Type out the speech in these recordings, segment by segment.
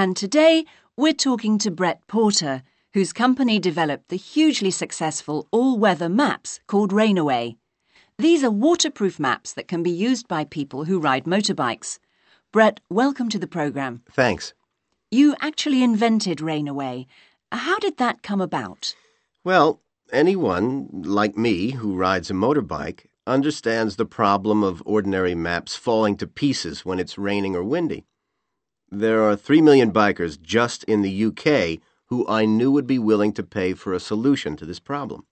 And today we're talking to Brett Porter, whose company developed the hugely successful all-weather maps called Rainaway. These are waterproof maps that can be used by people who ride motorbikes. Brett, welcome to the programme. Thanks. You actually invented Rainaway. How did that come about? Well, anyone, like me, who rides a motorbike understands the problem of ordinary maps falling to pieces when it's raining or windy. There are 3 million bikers just in the UK who I knew would be willing to pay for a solution to this problem.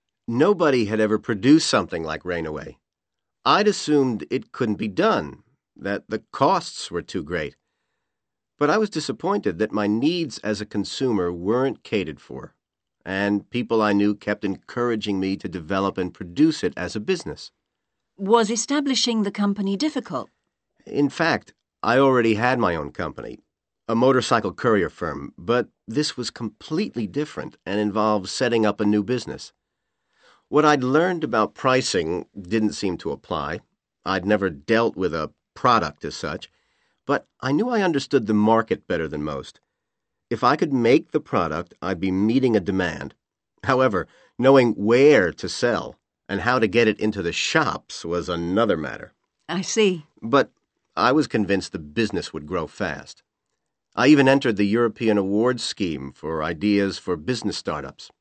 Nobody had ever produced something like Rainaway. I'd assumed it couldn't be done, that the costs were too great. But I was disappointed that my needs as a consumer weren't catered for, and people I knew kept encouraging me to develop and produce it as a business. Was establishing the company difficult? In fact, I already had my own company, a motorcycle courier firm, but this was completely different and involved setting up a new business. What I'd learned about pricing didn't seem to apply. I'd never dealt with a product as such, but I knew I understood the market better than most. If I could make the product, I'd be meeting a demand. However, knowing where to sell and how to get it into the shops was another matter. I see. But I was convinced the business would grow fast. I even entered the European Awards scheme for ideas for business startups.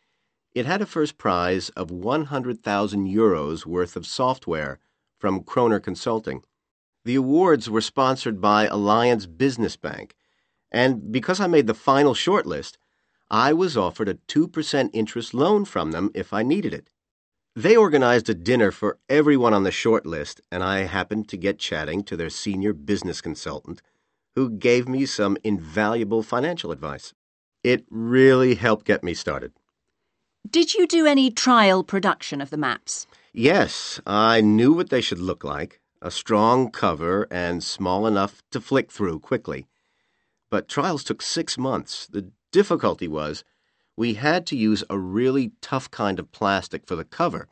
It had a first prize of 100,000 euros worth of software from Kroner Consulting. The awards were sponsored by Alliance Business Bank, and because I made the final shortlist, I was offered a 2% interest loan from them if I needed it. They organized a dinner for everyone on the shortlist, and I happened to get chatting to their senior business consultant, who gave me some invaluable financial advice. It really helped get me started. Did you do any trial production of the maps? Yes, I knew what they should look like, a strong cover and small enough to flick through quickly. But trials took 6 months. The difficulty was we had to use a really tough kind of plastic for the cover,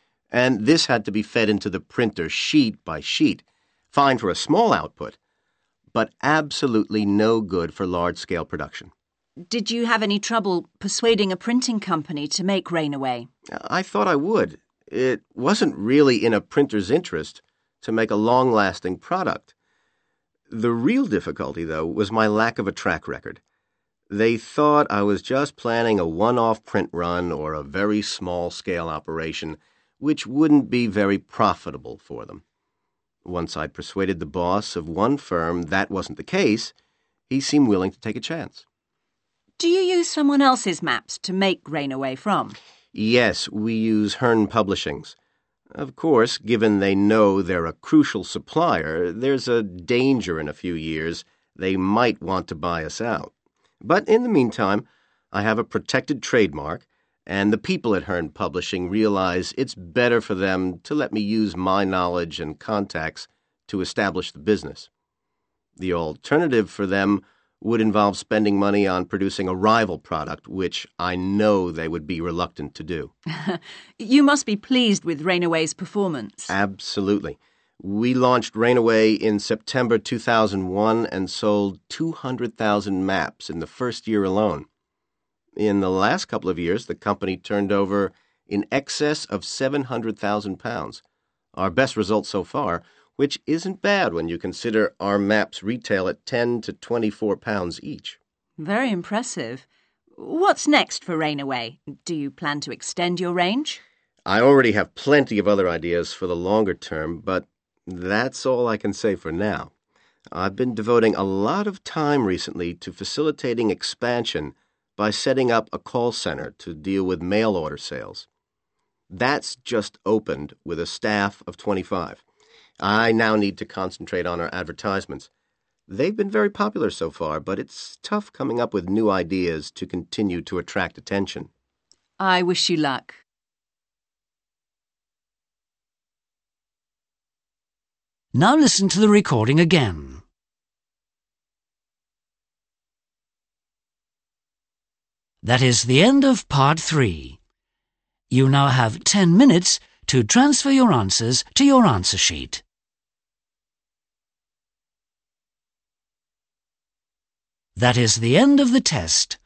and this had to be fed into the printer sheet by sheet, fine for a small output, but absolutely no good for large-scale production. Did you have any trouble persuading a printing company to make Rainaway? I thought I would. It wasn't really in a printer's interest to make a long-lasting product. The real difficulty, though, was my lack of a track record. They thought I was just planning a one-off print run or a very small-scale operation, which wouldn't be very profitable for them. Once I'd persuaded the boss of one firm that wasn't the case, he seemed willing to take a chance. Do you use someone else's maps to make Rainaway from? Yes, we use Hearn Publishing's. Of course, given they know they're a crucial supplier, there's a danger in a few years they might want to buy us out. But in the meantime, I have a protected trademark, and the people at Hearn Publishing realize it's better for them to let me use my knowledge and contacts to establish the business. The alternative for them would involve spending money on producing a rival product, which I know they would be reluctant to do. You must be pleased with Rainaway's performance. Absolutely. We launched Rainaway in September 2001 and sold 200,000 maps in the first year alone. In the last couple of years, the company turned over in excess of £700,000, our best result so far, which isn't bad when you consider our maps retail at £10 to £24 each. Very impressive. What's next for Rainaway? Do you plan to extend your range? I already have plenty of other ideas for the longer term, but that's all I can say for now. I've been devoting a lot of time recently to facilitating expansion by setting up a call center to deal with mail order sales. That's just opened with a staff of 25. I now need to concentrate on our advertisements. They've been very popular so far, but it's tough coming up with new ideas to continue to attract attention. I wish you luck. Now listen to the recording again. That is the end of part 3. You now have 10 minutes to transfer your answers to your answer sheet. That is the end of the test.